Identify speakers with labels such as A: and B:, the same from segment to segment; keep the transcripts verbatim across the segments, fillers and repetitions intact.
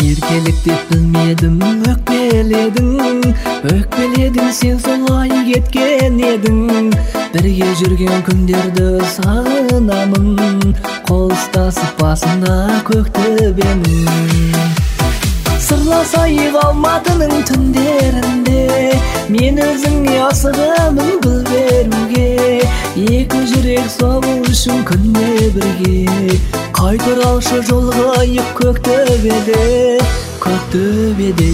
A: Еркелік деп білмедім, өкпеледің, өкпеледің, сен солай кеткен едің. Бірге жүрген күндерді сағынамын, қол ұстасып басында көктөбемін. Сырласайық Алматының түндерінде, мен өзіңе асығамын гүл беруге. Екі жүрек соғу үшін күнде бірге, қайтаралшы жолығайық көктөбеде, көктөбеде.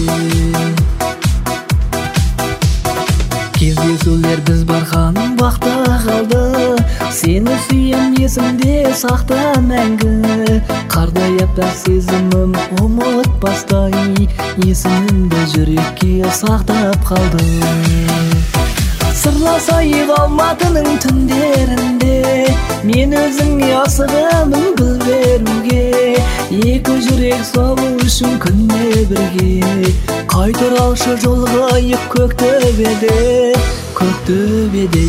A: Кездесулер біз барған бақта қалды, сені сүйем есімде сақта мәңгі. Қардай аппақ сезімім ұмытпастай, есімімді жүрекке сақтап қалды. Сырласайық Алматының түндерінде, мен өзіңе асығамын гүл беруге. Екі жүрек соғу үшін күнде бірге, қайтаралшы жолығайық көктөбеде, көктөбеде.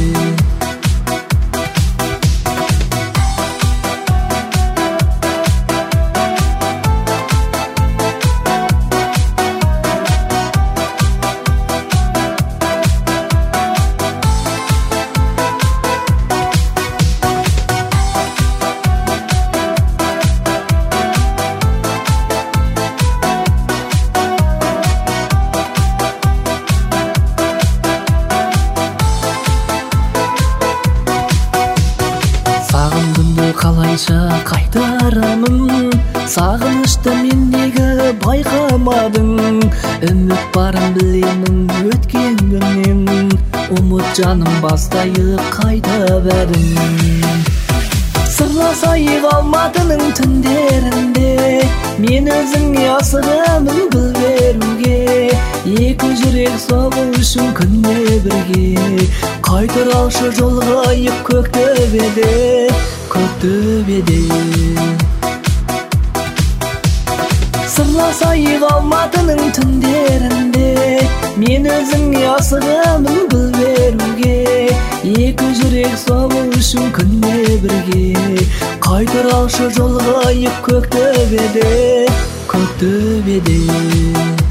A: Қалайша қайтарамын, сағынышты мендегі байқамадың. Үміт барын білемін өткен күннен, ұмыт жаным бастайық қайта бәрін. Сырласайық Алматының түндерінде, мен өзіңе асығамын гүл беруге. Екі жүрек соғу үшін күнде бірге, қайтаралшы жолығайық көктөбеде, көктөбеде. Сырласайық Алматының түндерінде, мен өзіңе асығамын гүл беруге. Екі жүрек соғу үшін күнде бірге, қайтаралшы жолығайық көктөбеде, көктөбеде.